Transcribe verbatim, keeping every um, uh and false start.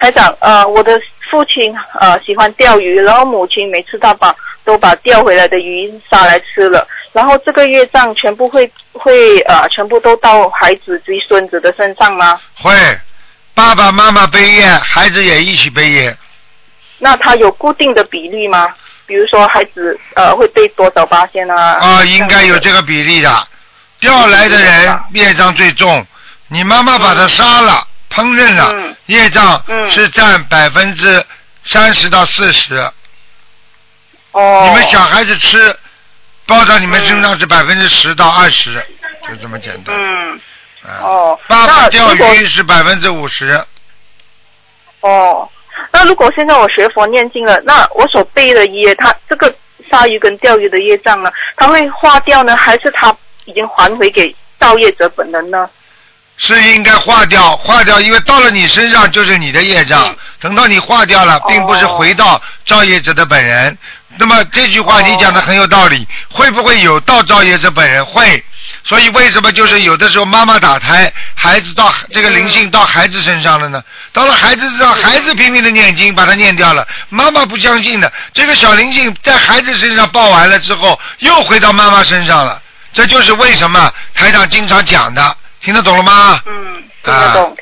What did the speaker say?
台长，呃，我的父亲呃喜欢钓鱼，然后母亲每次他把都把钓回来的鱼杀来吃了，然后这个业障全部会会呃全部都到孩子及孙子的身上吗？ 会，爸爸妈妈背业，孩子也一起背业。 那他有固定的比例吗？比如说孩子呃会背多少八仙啊？ 啊，应该有这个比例的。钓来的人业障最重，你妈妈把他杀了、嗯、烹饪了，嗯、业障是占百分之三十到四十。哦。你们小孩子吃，报到你们身上是百分之十到二十，就这么简单。嗯。啊、哦。爸爸钓鱼是百分之五十。 哦。那如果现在我学佛念经了，那我所背的业，它这个杀鱼跟钓鱼的业障呢，它会化掉呢，还是它已经还回给造业者本人呢？ 是应该化掉，化掉，因为到了你身上就是你的业障，嗯、等到你化掉了，并不是回到造业者的本人。哦、那么这句话你讲的很有道理，会不会有到造业者本人？会。所以为什么就是有的时候妈妈打胎，孩子到这个灵性到孩子身上了呢？到了孩子身上，孩子拼命的念经把它念掉了，妈妈不相信的，这个小灵性在孩子身上报完了之后，又回到妈妈身上了。这就是为什么台长经常讲的，听得懂了吗？ 嗯，听得懂。啊